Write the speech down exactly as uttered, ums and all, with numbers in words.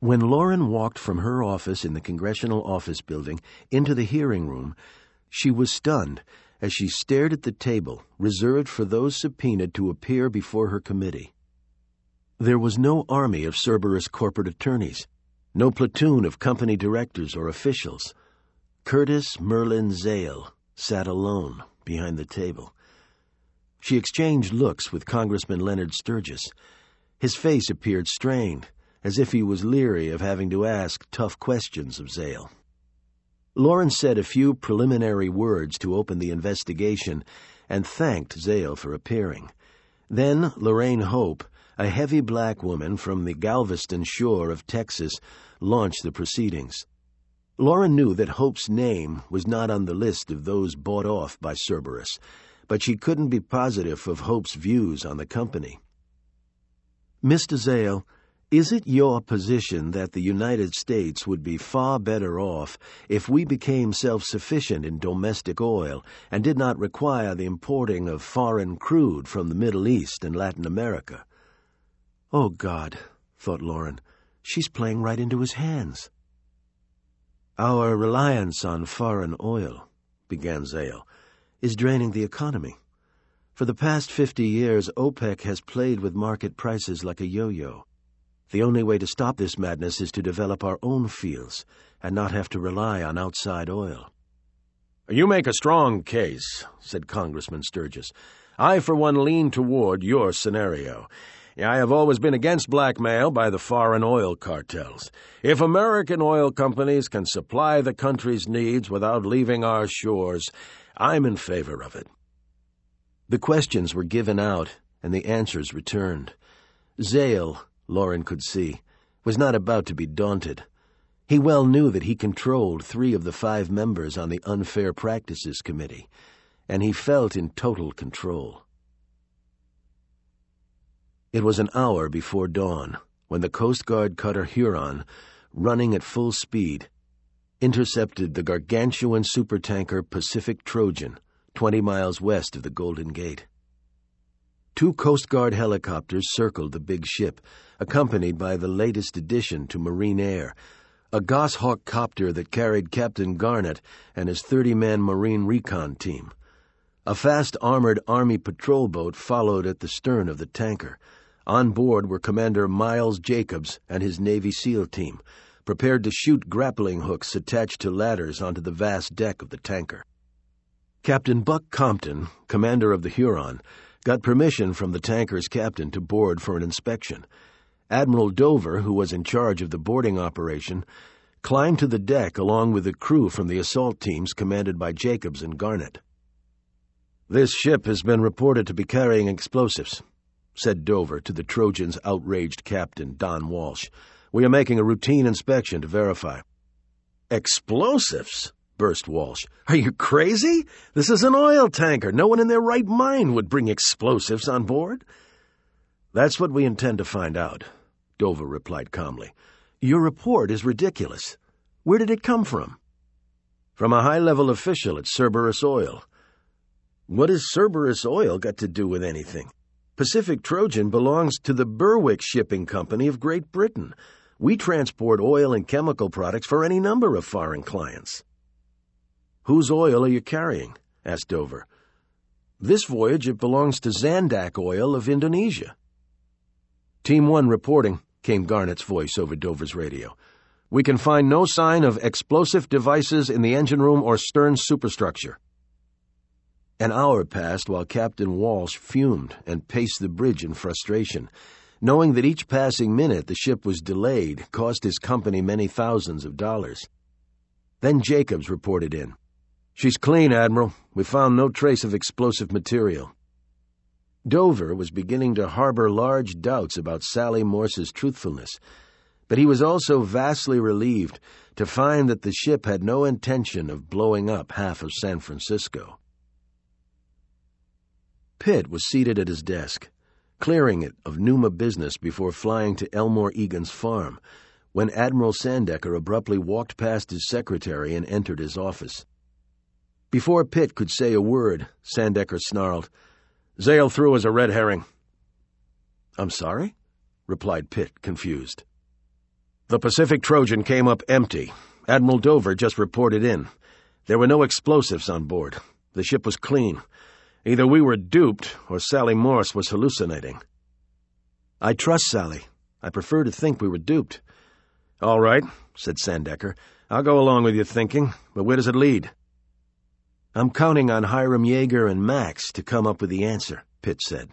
When Lauren walked from her office in the Congressional Office Building into the hearing room, she was stunned as she stared at the table reserved for those subpoenaed to appear before her committee. There was no army of Cerberus corporate attorneys, no platoon of company directors or officials. Curtis Merlin Zale sat alone behind the table. She exchanged looks with Congressman Leonard Sturgis. His face appeared strained, as if he was leery of having to ask tough questions of Zale. Lauren said a few preliminary words to open the investigation and thanked Zale for appearing. Then Lorraine Hope, a heavy black woman from the Galveston shore of Texas, launched the proceedings. Lauren knew that Hope's name was not on the list of those bought off by Cerberus, but she couldn't be positive of Hope's views on the company. Mister Zale, is it your position that the United States would be far better off if we became self-sufficient in domestic oil and did not require the importing of foreign crude from the Middle East and Latin America? Oh, God, thought Lauren, she's playing right into his hands. Our reliance on foreign oil, began Zale, is draining the economy. For the past fifty years, OPEC has played with market prices like a yo-yo. The only way to stop this madness is to develop our own fields and not have to rely on outside oil. You make a strong case, said Congressman Sturgis. I, for one, lean toward your scenario. I have always been against blackmail by the foreign oil cartels. If American oil companies can supply the country's needs without leaving our shores, I'm in favor of it. The questions were given out, and the answers returned. Zale, Lauren could see, was not about to be daunted. He well knew that he controlled three of the five members on the Unfair Practices Committee, and he felt in total control. It was an hour before dawn when the Coast Guard cutter Huron, running at full speed, intercepted the gargantuan supertanker Pacific Trojan, twenty miles west of the Golden Gate. Two Coast Guard helicopters circled the big ship, accompanied by the latest addition to Marine Air, a Goshawk copter that carried Captain Garnett and his thirty-man Marine recon team. A fast armored Army patrol boat followed at the stern of the tanker. On board were Commander Miles Jacobs and his Navy SEAL team, prepared to shoot grappling hooks attached to ladders onto the vast deck of the tanker. Captain Buck Compton, commander of the Huron, got permission from the tanker's captain to board for an inspection. Admiral Dover, who was in charge of the boarding operation, climbed to the deck along with the crew from the assault teams commanded by Jacobs and Garnett. "This ship has been reported to be carrying explosives," said Dover to the Trojan's outraged captain, Don Walsh. "We are making a routine inspection to verify." "Explosives?" burst Walsh. "Are you crazy? This is an oil tanker. No one in their right mind would bring explosives on board." "That's what we intend to find out," Dover replied calmly. "Your report is ridiculous. Where did it come from?" "From a high-level official at Cerberus Oil." "What has Cerberus Oil got to do with anything? Pacific Trojan belongs to the Berwick Shipping Company of Great Britain. We transport oil and chemical products for any number of foreign clients." "Whose oil are you carrying?" asked Dover. "This voyage it belongs to Zandak Oil of Indonesia." "Team one reporting," came Garnett's voice over Dover's radio. "We can find no sign of explosive devices in the engine room or stern superstructure." An hour passed while Captain Walsh fumed and paced the bridge in frustration, knowing that each passing minute the ship was delayed cost his company many thousands of dollars. Then Jacobs reported in. "She's clean, Admiral. We found no trace of explosive material." Dover was beginning to harbor large doubts about Sally Morse's truthfulness, but he was also vastly relieved to find that the ship had no intention of blowing up half of San Francisco. Pitt was seated at his desk, clearing it of Numa business before flying to Elmore Egan's farm, when Admiral Sandecker abruptly walked past his secretary and entered his office. Before Pitt could say a word, Sandecker snarled, "Zale threw as a red herring." "I'm sorry?" replied Pitt, confused. The Pacific Trojan came up empty. Admiral Dover just reported in. There were no explosives on board. The ship was clean. Either we were duped or Sally Morse was hallucinating. I trust Sally. I prefer to think we were duped. All right, said Sandecker. I'll go along with your thinking, but where does it lead? I'm counting on Hiram Yeager and Max to come up with the answer, Pitt said.